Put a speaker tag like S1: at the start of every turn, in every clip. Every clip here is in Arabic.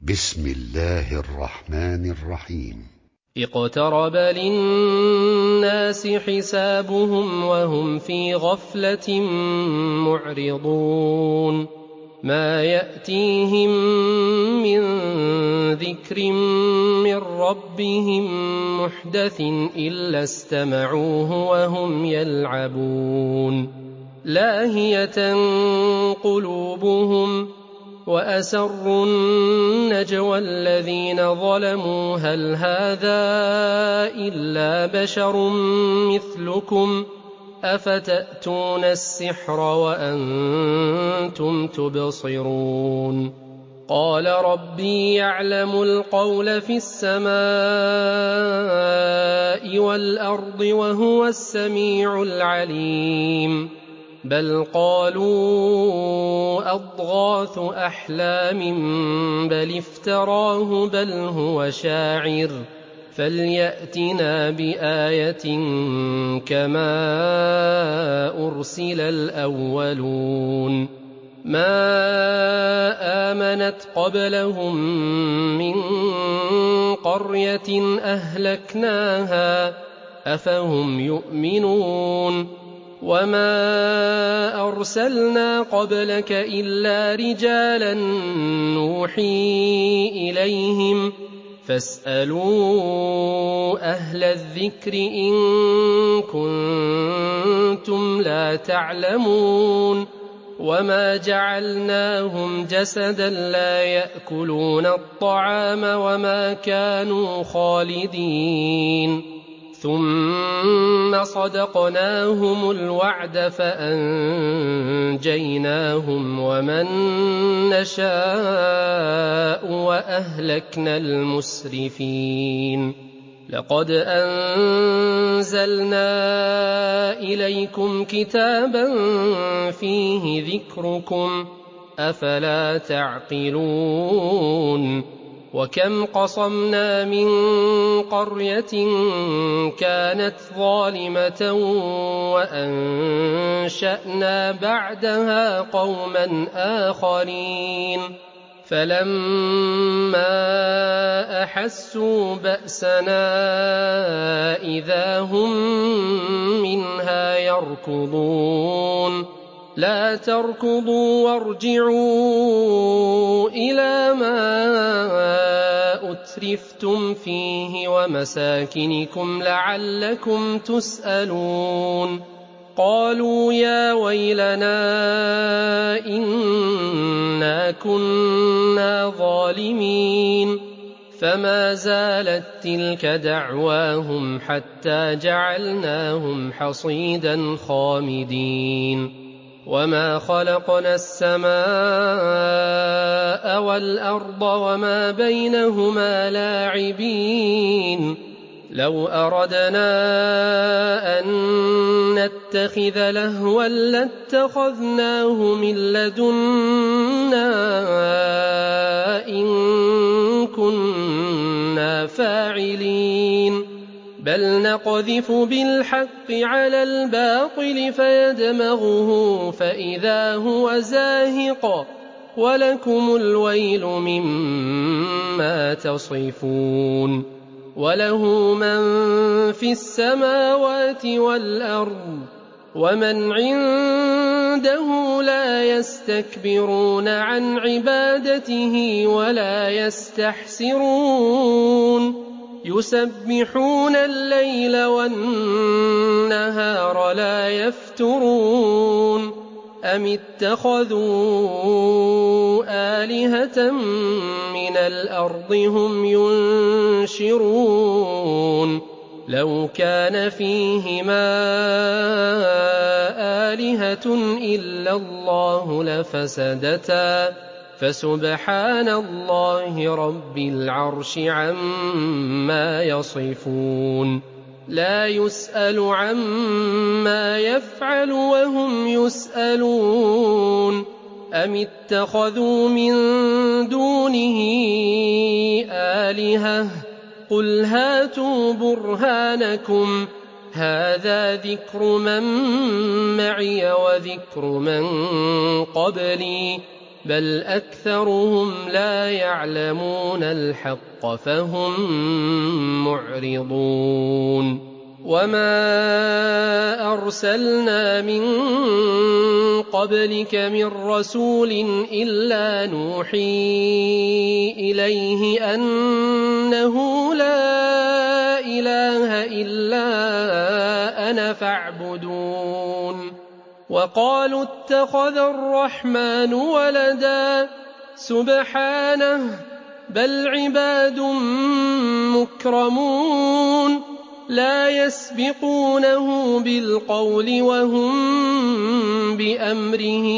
S1: بسم الله الرحمن الرحيم.
S2: اقترب للناس حسابهم وهم في غفلة معرضون ما يأتيهم من ذكر من ربهم محدث إلا استمعوه وهم يلعبون لاهية قلوبهم وأسروا النجوى الذين ظلموا هل هذا إلا بشر مثلكم أفتأتون السحر وأنتم تبصرون قال ربي يعلم القول في السماء والأرض وهو السميع العليم بل قالوا أضغاث أحلام بل افتراه بل هو شاعر فليأتنا بآية كما أرسل الأولون ما آمنت قبلهم من قرية أهلكناها أفهم يؤمنون وما أرسلنا قبلك إلا رجالا نوحي إليهم فاسألوا أهل الذكر إن كنتم لا تعلمون وما جعلناهم جسدا لا يأكلون الطعام وما كانوا خالدين ثم صدقناهم الوعد فأنجيناهم ومن نشاء وأهلكنا المسرفين لقد أنزلنا إليكم كتابا فيه ذكركم أفلا تعقلون وكم قصمنا من قرية كانت ظالمة وأنشأنا بعدها قوما آخرين فلما أحسوا بأسنا إذا هم منها يركضون لا تركضوا وارجعوا إلى ما أترفتم فيه ومساكنكم لعلكم تسألون قالوا يا ويلنا إنا كنا ظالمين فما زالت تلك دعواهم حتى جعلناهم حصيدا خامدين وما خلقنا السماء والأرض وما بينهما لاعبين لو أردنا أن نتخذ لهوا لاتخذناه من لدنا إن كنا فاعلين بل نقذف بالحق على الباطل فيدمغه فإذا هو زاهق ولكم الويل مما تصفون وله من في السماوات والأرض ومن عنده لا يستكبرون عن عبادته ولا يستحسرون يسبحون الليل والنهار لا يفترون أم اتخذوا آلهة من الأرض هم ينشرون لو كان فيهما آلهة إلا الله لفسدتا فسبحان الله رب العرش عما يصفون لا يسأل عما يفعل وهم يسألون أم اتخذوا من دونه آلهة قل هاتوا برهانكم هذا ذكر من معي وذكر من قبلي بل أكثرهم لا يعلمون الحق فهم معرضون وما أرسلنا من قبلك من رسول إلا نوحي إليه أنه لا إله إلا أنا فاعبدون وقالوا اتخذ الرحمن ولدا سبحانه بل عباد مكرمون لا يسبقونه بالقول وهم بأمره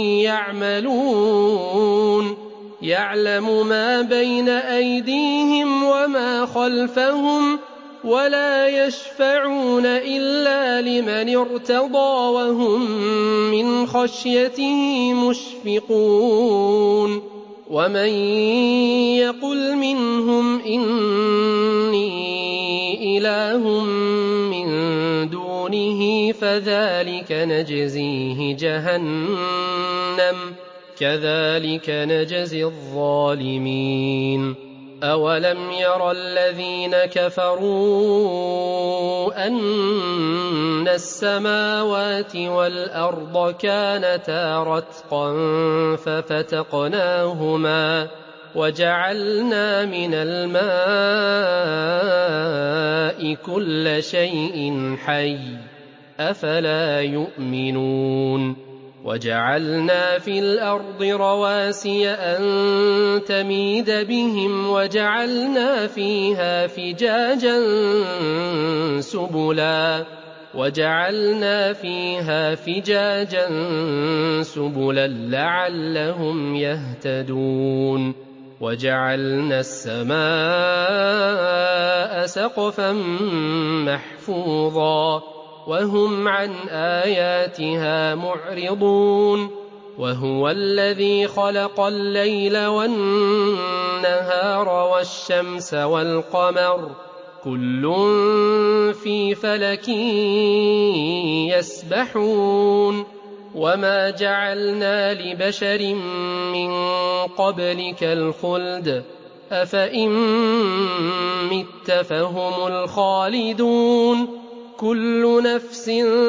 S2: يعملون يعلم ما بين أيديهم وما خلفهم ولا يشفعون إلا لمن ارتضى وهم من خشيته مشفقون ومن يقل منهم إني إله من دونه فذلك نجزيه جهنم كذلك نجزي الظالمين أولم ير الذين كفروا أن السماوات والأرض كانتا رتقا ففتقناهما وجعلنا من الماء كل شيء حي أفلا يؤمنون وجعلنا في الأرض رواسي أن تميد بهم وجعلنا فيها فجاجا سبلا لعلهم يهتدون وجعلنا السماء سقفا محفوظا وهم عن آياتها معرضون وهو الذي خلق الليل والنهار والشمس والقمر كل في فلك يسبحون وما جعلنا لبشر من قبلك الخلد أفإن مت فهم الخالدون كل نفس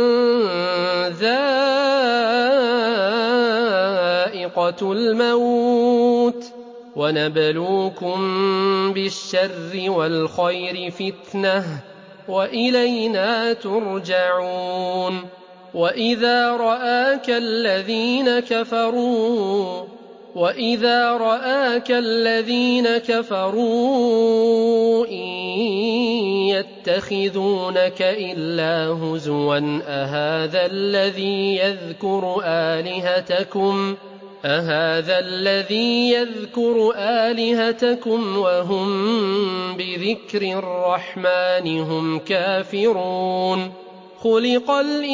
S2: ذائقة الموت ونبلوكم بالشر والخير فتنة وإلينا ترجعون وإذا رآك الذين كفروا إن يتخذونك إلا هزوا أهذا الذي يذكر آلهتكم وهم بذكر الرحمن هم كافرون خلق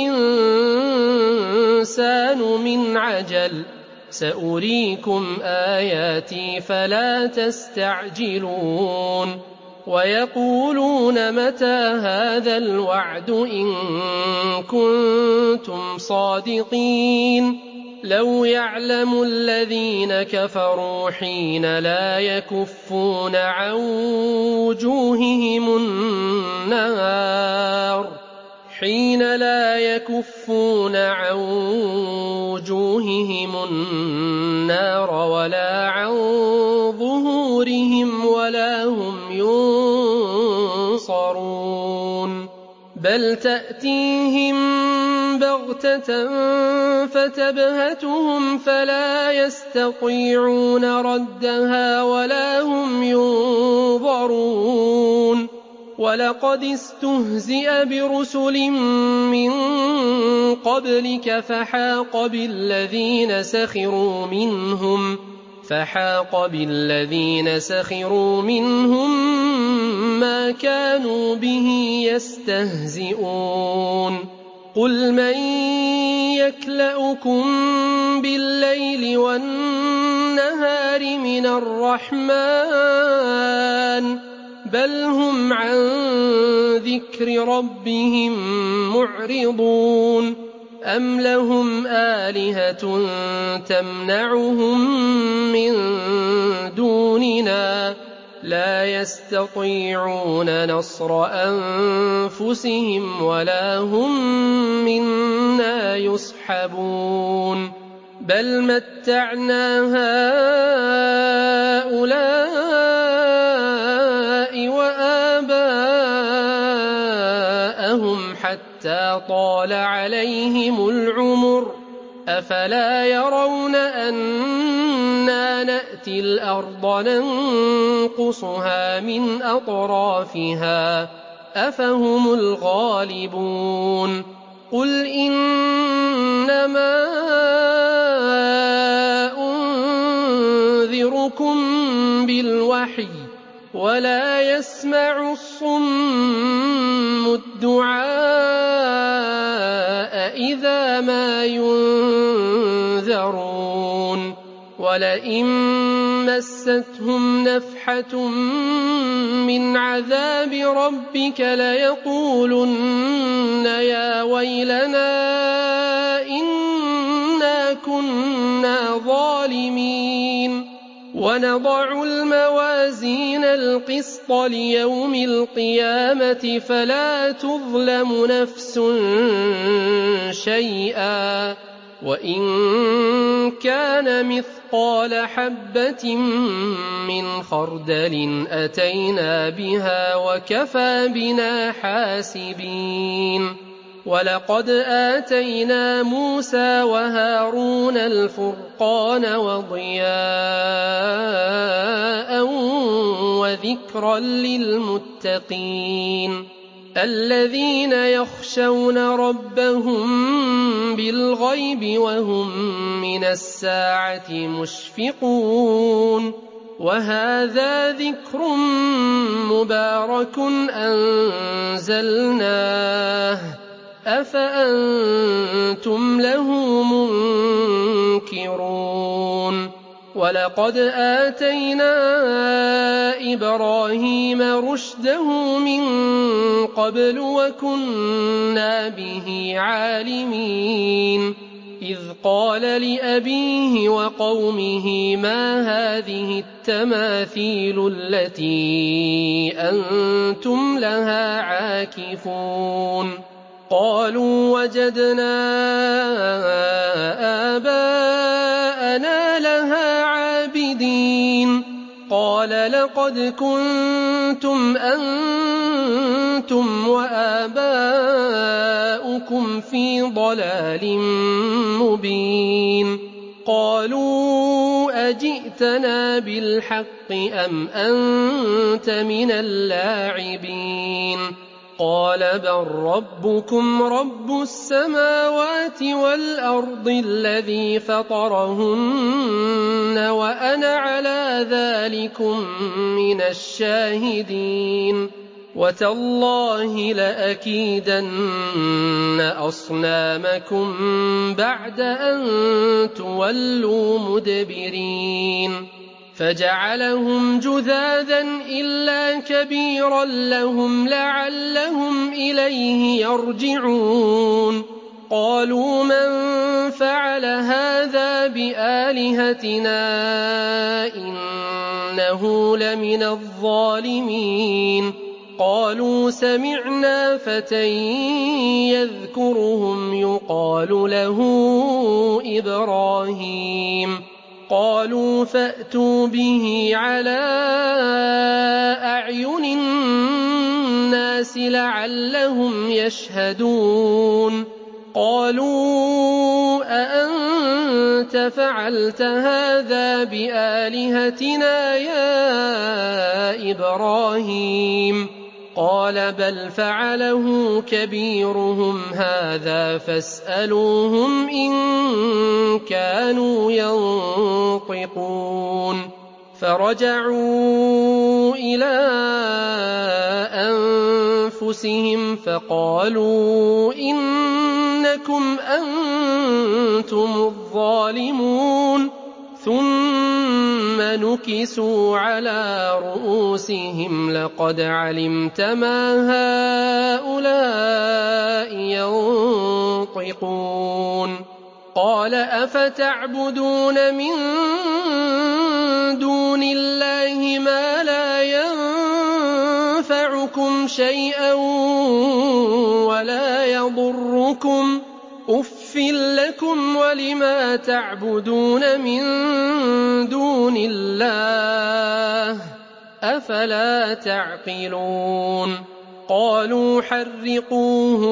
S2: الإنسان من عجل سأريكم آياتي فلا تستعجلون ويقولون متى هذا الوعد إن كنتم صادقين لو يعلم الذين كفروا حين لا يكفون عن وجوههم النار ولا عن ظهورهم ولا هم ينصرون بل تأتيهم بغتة فتبهتهم فلا يستطيعون ردها ولا هم ينظرون ولقد استهزئ برسل من قبلك فحاق بالذين سخروا منهم ما كانوا به يستهزئون قل من يكلؤكم بالليل والنهار من الرحمن بل هم عن ذكر ربهم معرضون أَمْ لَهُمْ آلِهَةٌ تَمْنَعُهُم مِّن دُونِنَا ۚ لَا يَسْتَطِيعُونَ نَصْرَ أَنفُسِهِمْ وَلَا هُم مِّنَّا يُصْحَبُونَ بَلْ مَتَّعْنَا هَٰؤُلَاءِ وَآبَاءَهُمْ حَتَّىٰ طَالَ عَلَيْهِمُ الْعُمُرُ ۗ أَفَلَا يَرَوْنَ أَنَّا نَأْتِي الْأَرْضَ نَنقُصُهَا مِنْ أَطْرَافِهَا ۚ أَفَهُمُ الْغَالِبُونَ قُلْ إِنَّمَا أُنذِرُكُم بِالْوَحْيِ ۚ وَلَا يَسْمَعُ الصُّمُّ الدُّعَاءَ إِذَا مَا يُنذَرُونَ وَلَئِن مَّسَّتْهُمْ نَفْحَةٌ مِّنْ عَذَابِ رَبِّكَ لَيَقُولُنَّ يَا وَيْلَنَا إِنَّا كُنَّا ظَالِمِينَ وَنَضَعُ الْمَوَازِينَ الْقِسْطَ لِيَوْمِ الْقِيَامَةِ فَلَا تُظْلَمُ نَفْسٌ شَيْئًا ۖ وَإِن كَانَ مِثْقَالَ حَبَّةٍ مِّنْ خَرْدَلٍ أَتَيْنَا بِهَا وَكَفَىٰ بِنَا حَاسِبِينَ وَلَقَدْ آتَيْنَا مُوسَىٰ وَهَارُونَ الْفُرْقَانَ وَضِيَاءً وَذِكْرًا لِّلْمُتَّقِينَ الَّذِينَ يَخْشَوْنَ رَبَّهُم بِالْغَيْبِ وَهُم مِّنَ السَّاعَةِ مُشْفِقُونَ وَهَٰذَا ذِكْرٌ مُّبَارَكٌ أَنزَلْنَاهُ ۚ أَفَأَنتُمْ لَهُ مُنكِرُونَ وَلَقَدْ آتَيْنَا إِبْرَاهِيمَ رُشْدَهُ مِن قَبْلُ وَكُنَّا بِهِ عَالِمِينَ إِذْ قَالَ لِأَبِيهِ وَقَوْمِهِ مَا هَٰذِهِ التَّمَاثِيلُ الَّتِي أَنتُمْ لَهَا عَاكِفُونَ قَالُوا وَجَدْنَا آبَاءَنَا لَهَا عَابِدِينَ قَالَ لَقَدْ كُنتُمْ أَنتُمْ وَآبَاؤُكُمْ فِي ضَلَالٍ مُّبِينٍ قَالُوا أَجِئْتَنَا بِالْحَقِّ أَمْ أَنتَ مِنَ اللاعبين قَالَ بَل رَّبُّكُمْ رَبُّ السَّمَاوَاتِ وَالْأَرْضِ الَّذِي فَطَرَهُنَّ وَأَنَا عَلَىٰ ذَٰلِكُم مِّنَ الشَّاهِدِينَ وَتَاللَّهِ لَأَكِيدَنَّ أَصْنَامَكُم بَعْدَ أَن تُوَلُّوا مُدْبِرِينَ فَجَعَلَهُمْ جُذَاذًا إِلَّا كَبِيرًا لَّهُمْ لَعَلَّهُمْ إِلَيْهِ يَرْجِعُونَ قَالُوا مَن فَعَلَ هَٰذَا بِآلِهَتِنَا إِنَّهُ لَمِنَ الظَّالِمِينَ قَالُوا سَمِعْنَا فَتًى يَذْكُرُهُمْ يُقَالُ لَهُ إِبْرَاهِيمُ قَالُوا فَأْتُوا بِهِ عَلَىٰ أَعْيُنِ النَّاسِ لَعَلَّهُمْ يَشْهَدُونَ قَالُوا أَأَنتَ فَعَلْتَ هَٰذَا بِآلِهَتِنَا يَا إِبْرَاهِيمُ قَالَ بَلْ فَعَلَهُ كَبِيرُهُمْ هَٰذَا فَاسْأَلُوهُمْ إِن كَانُوا يَنطِقُونَ فَرَجَعُوا إِلَىٰ أَنفُسِهِمْ فَقَالُوا إِنَّكُمْ أَنتُمُ الظَّالِمُونَ ثُمَّ نُكِسُوا عَلَىٰ رُءُوسِهِمْ لَقَدْ عَلِمْتَ مَا هَٰؤُلَاءِ يَنطِقُونَ ينطقون قال أفتعبدون من دون الله ما لا ينفعكم شيئا ولا يضركم أف لكم ولما تعبدون من دون الله أفلا تعقلون قالوا حرقوه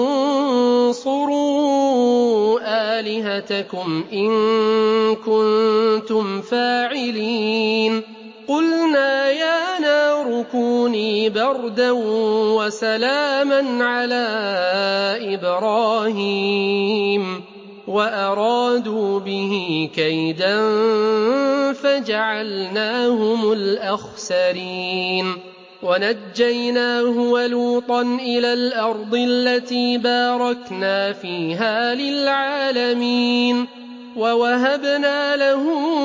S2: وانصروا آلهتكم إن كنتم فاعلين قلنا يا نار كوني بردا وسلاما على إبراهيم وأرادوا به كيدا فجعلناهم الأخسرين ونجيناه ولوطا إلى الأرض التي باركنا فيها للعالمين ووهبنا له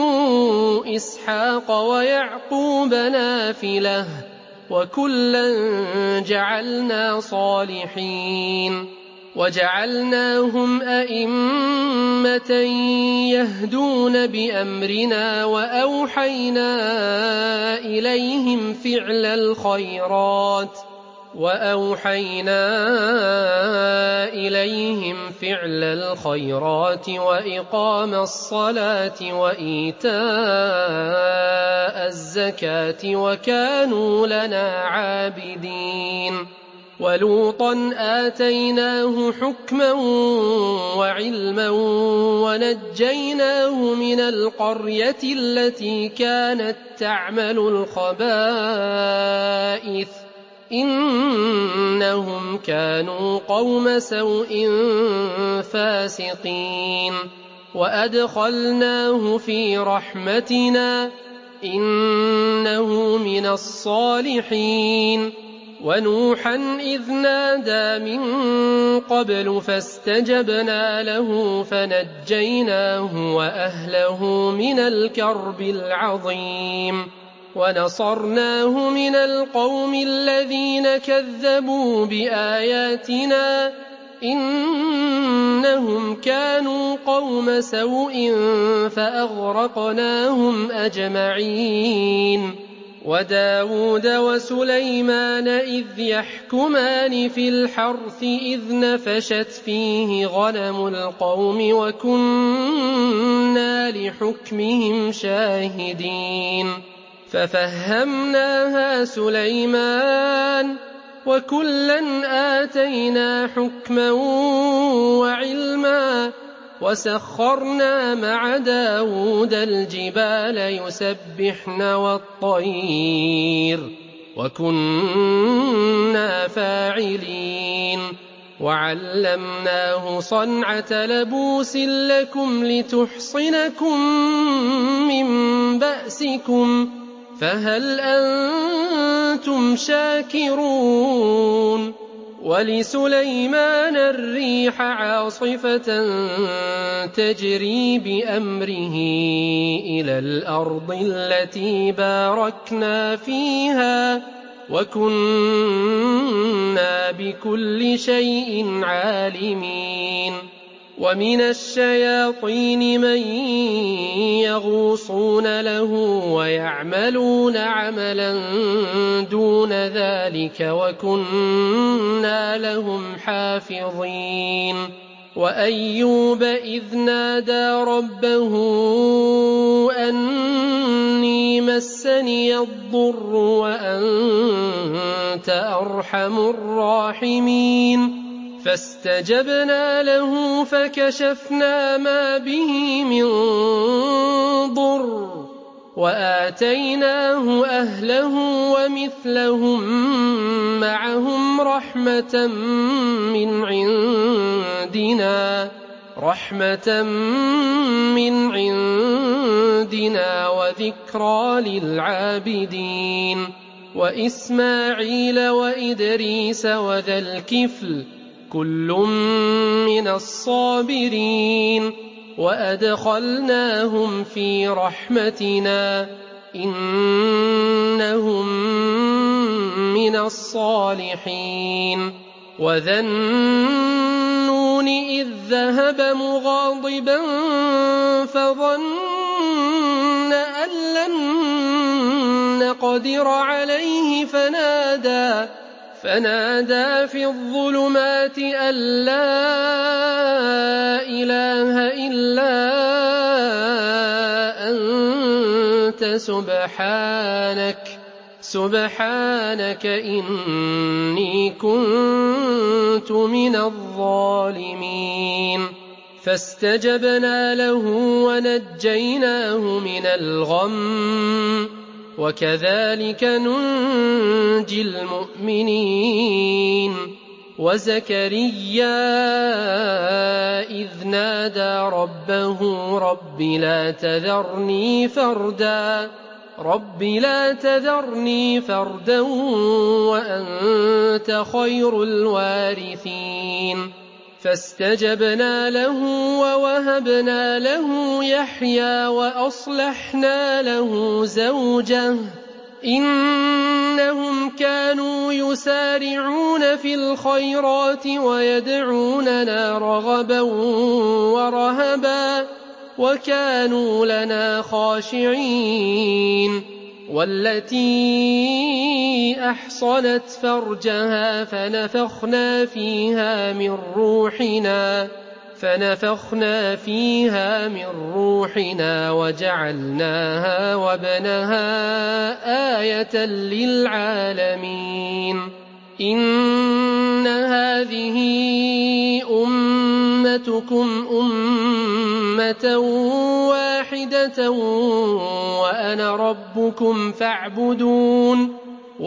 S2: إسحاق ويعقوب نافلة وكلا جعلنا صالحين وجعلناهم أئمة يهدون بأمرنا وأوحينا إليهم فعل الخيرات وإقام الصلاة وإيتاء الزكاة وكانوا لنا عابدين ولوطا آتيناه حكما وعلما ونجيناه من القرية التي كانت تعمل الخبائث إنهم كانوا قوم سوء فاسقين وأدخلناه في رحمتنا إنه من الصالحين ونوحا إذ نادى من قبل فاستجبنا له فنجيناه وأهله من الكرب العظيم ونصرناه من القوم الذين كذبوا بآياتنا إنهم كانوا قوم سوء فأغرقناهم أجمعين وداود وسليمان إذ يحكمان في الحرث إذ نفشت فيه غنم القوم وكنا لحكمهم شاهدين ففهمناها سليمان وكلا آتينا حكما وعلما وسخرنا مع داود الجبال يسبحن والطير وكنا فاعلين وعلمناه صنعة لبوس لكم لتحصنكم من بأسكم فهل أنتم شاكرون ولسليمان الريح عاصفة تجري بأمره إلى الأرض التي باركنا فيها وكنا بكل شيء عالمين ومن الشياطين من يغوصون له ويعملون عملا دون ذلك وكنا لهم حافظين وأيوب إذ نادى ربه أني مسني الضر وأنت أرحم الراحمين فاستجبنا له فكشفنا ما به من ضر وآتيناه أهله ومثلهم معهم رحمة من عندنا وذكرى للعابدين وإسماعيل وإدريس وذا الكفل كل من الصابرين وأدخلناهم في رحمتنا إنهم من الصالحين وذا النون الظلمات إذ ذهب مغاضبا فظن أن لن نقدر عليه فنادى في الظلمات أن لا إله إلا أنت سبحانك إني كنت من الظالمين فاستجبنا له ونجيناه من الغم وكذلك ننجي المؤمنين وزكريا إذ نادى ربه رب لا تذرني فردا وأنت خير الوارثين فاستجبنا له ووهبنا له يحيى وأصلحنا له زوجه إنهم كانوا يسارعون في الخيرات ويدعوننا رغبا ورهبا وكانوا لنا خاشعين والتي أحصنت فرجها فنفخنا فيها من روحنا وجعلناها وابنها آية للعالمين إن هذه أمتكم أمة واحدة وأنا ربكم فاعبدون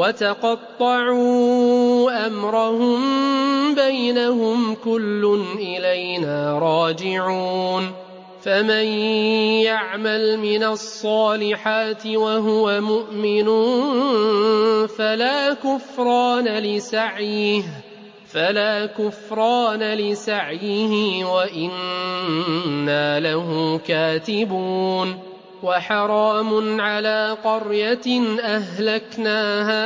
S2: وتقطعوا أمرهم بينهم كل إلينا راجعون فمن يعمل من الصالحات وهو مؤمن فلا كفران لسعيه وإنا له كاتبون وحرام على قرية أهلكناها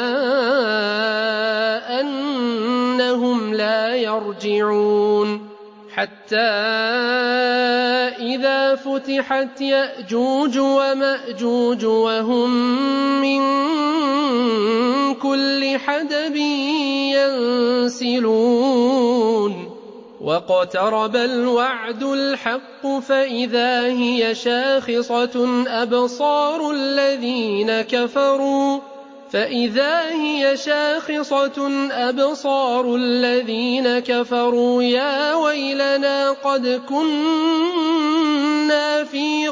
S2: أنهم لا يرجعون حتى إذا فتحت يأجوج ومأجوج وهم من كل حدب ينسلون واقترب الوعد الحق فإذا هي شاخصة أبصار الذين كفروا يا ويلنا قد كنا في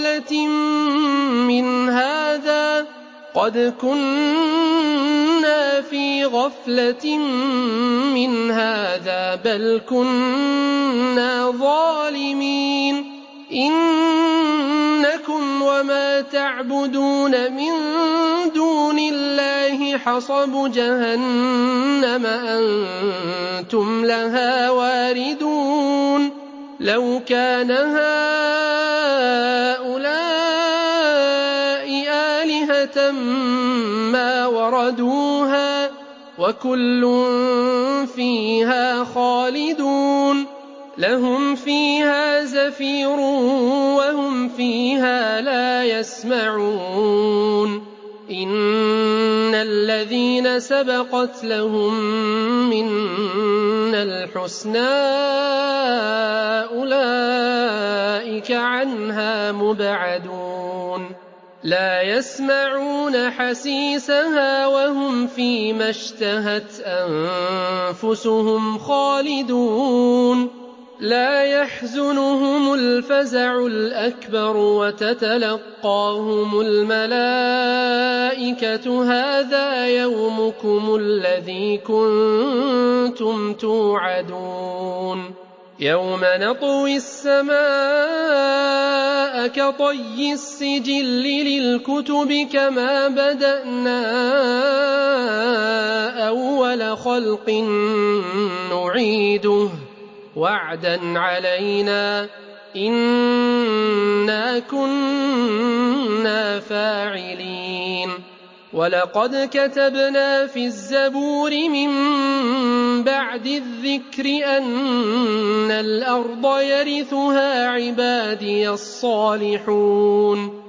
S2: غفلة من هذا بل كنا ظالمين إنكم وما تعبدون من دون الله حصب جهنم أنتم لها واردون لو كان هؤلاء آلهة ما وردوها وكل فيها خالدون لهم فيها زفير وهم فيها لا يسمعون إن الذين سبقت لهم منا الحسنى أولئك عنها مبعدون لا يسمعون حسيسها وهم فيما اشتهت أنفسهم خالدون لا يحزنهم الفزع الأكبر وتتلقاهم الملائكة هذا يومكم الذي كنتم توعدون يوم نطوي السماء كطي السجل للكتب كما بدأنا أول خلق نعيده وعدا علينا إنا كنا فاعلين ولقد كتبنا في الزبور من بَعْدِ الذِّكْرِ أَنَّ الْأَرْضَ يَرِثُهَا عِبَادِيَ الصَّالِحُونَ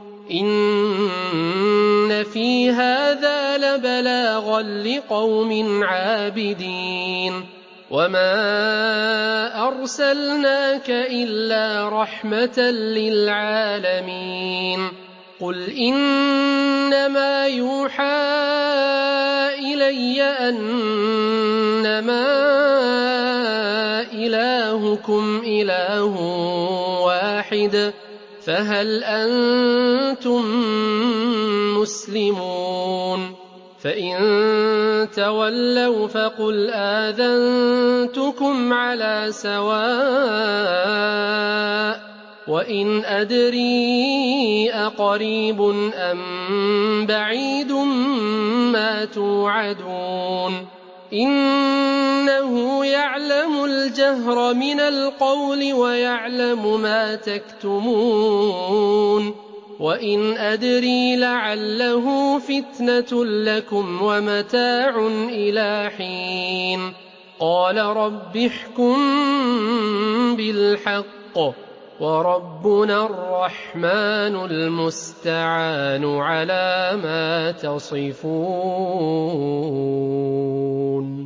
S2: إِنَّ فِي هَذَا لَبَلَاغًا لِقَوْمٍ عَابِدِينَ وَمَا أَرْسَلْنَاكَ إِلَّا رَحْمَةً لِلْعَالَمِينَ قُلْ إِنَّمَا يُوحَىٰ إِلَيَّ أَنَّمَا إِلَٰهُكُمْ إِلَٰهٌ وَاحِدٌ فَهَلْ أَنتُم مُّسْلِمُونَ فَإِن تَوَلَّوْا فَقُلْ آذَنتُكُمْ عَلَىٰ سَوَاءٍ وَإِنْ أَدْرِي أَقَرِيبٌ أَم بَعِيدٌ مَّا تُوعَدُونَ إِنَّهُ يَعْلَمُ الْجَهْرَ مِنَ الْقَوْلِ وَيَعْلَمُ مَا تَكْتُمُونَ وَإِنْ أَدْرِي لَعَلَّهُ فِتْنَةٌ لَكُمْ وَمَتَاعٌ إِلَىٰ حِينٍ قَالَ رَبِّ احْكُم بِالْحَقِّ وَرَبُّنَا الرَّحْمَٰنُ الْمُسْتَعَانُ عَلَىٰ مَا تَصِفُونَ